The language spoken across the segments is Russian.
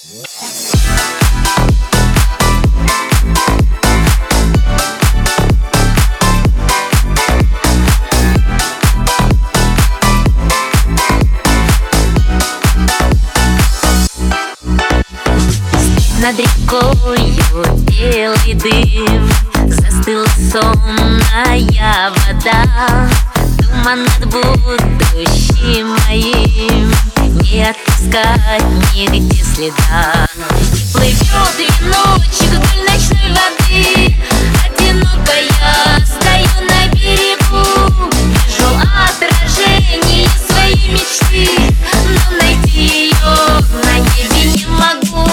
Над рекою белый дым, застыла сонная вода. Туман над будущим моим, не отпускать нигде следа. Плывет веночек вдоль ночной воды, одинокая стою на берегу. Вижу отражение своей мечты, но найти ее на небе не могу.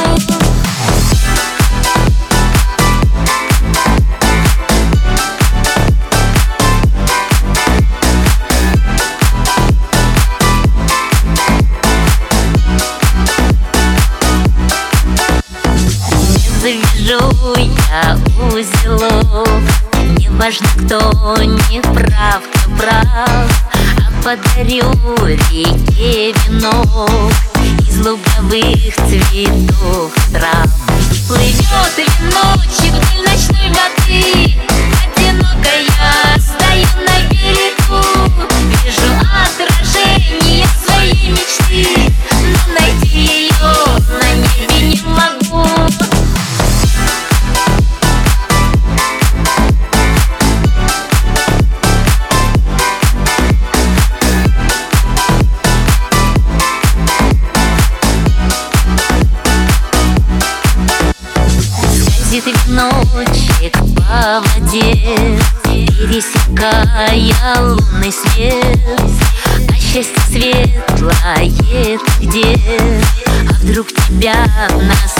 Завяжу я узелок, не важно, кто не прав, кто прав, а подарю реке венок из луговых цветов трав. Плывет веночек вдоль ночной воды, одинокая стою на берегу. Вижу отражение своей мечты, но найти ее на небе не могу. Веночек по воде, пересекая лунный свет. А счастье светлое где? А вдруг тебя нас